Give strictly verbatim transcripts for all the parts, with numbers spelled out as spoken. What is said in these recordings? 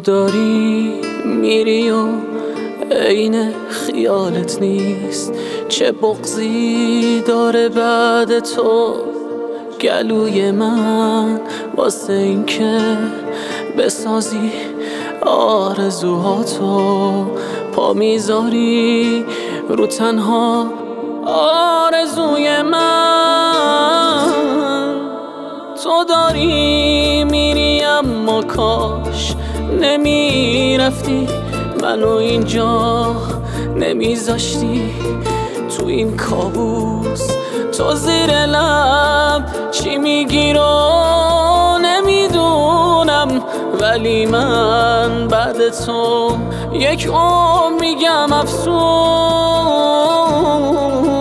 داری میری و عین خیالت نیست. چه بغضی داره بعد تو گلوی من، واسه این که بسازی آرزوهاتو. پا میذاری رو تنها آرزوی من. تو داری میری اما کاش نمیرفتی، منو اینجا نمیذاشتی. تو این کابوس تو زیر لب چی میگی رو نمیدونم، ولی من بعد تو یک عمر میگم افسوس.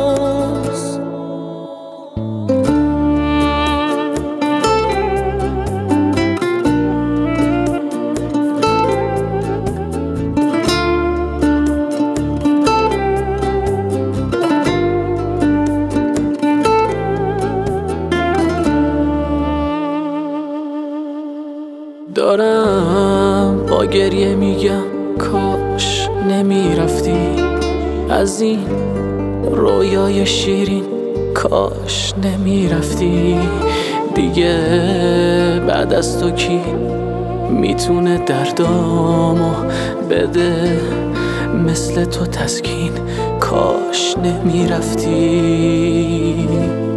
دارم با گریه میگم کاش نمیرفتی از این رویای شیرین، کاش نمیرفتی دیگه. بعد از تو کی میتونه دردامو بده مثل تو تسکین، کاش نمیرفتی.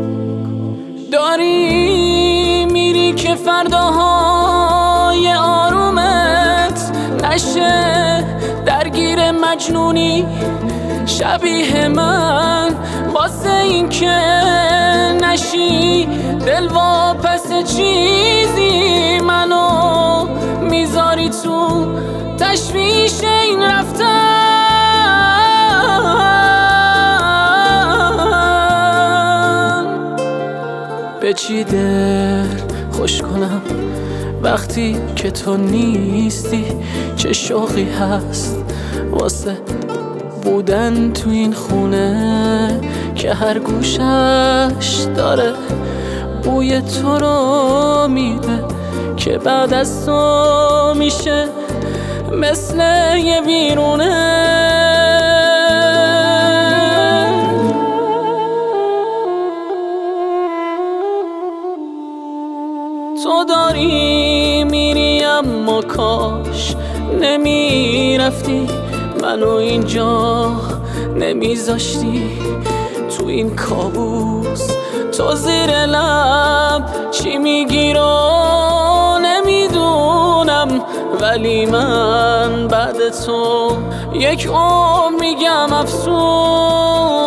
داری میری که فرداهای آرومت نشه درگیر مجنونی شبیه من، واسه این که نشی دل واپس چیزی منو میذاری تو تشویش این رفتن. به چی دل خوش کنم وقتی که تو نیستی؟ چه شوقی هست واسه بودن تو این خونه که هر گوشش داره بوی تو رو میده، که بعد از تو میشه مثل یه ویرونه. تو داری میری اما کاش نمیرفتی، منو اینجا نمیذاشتی. تو این کابوس تو زیر لب چی میگی رو نمیدونم، ولی من بعد تو یک عمر میگم افسوس.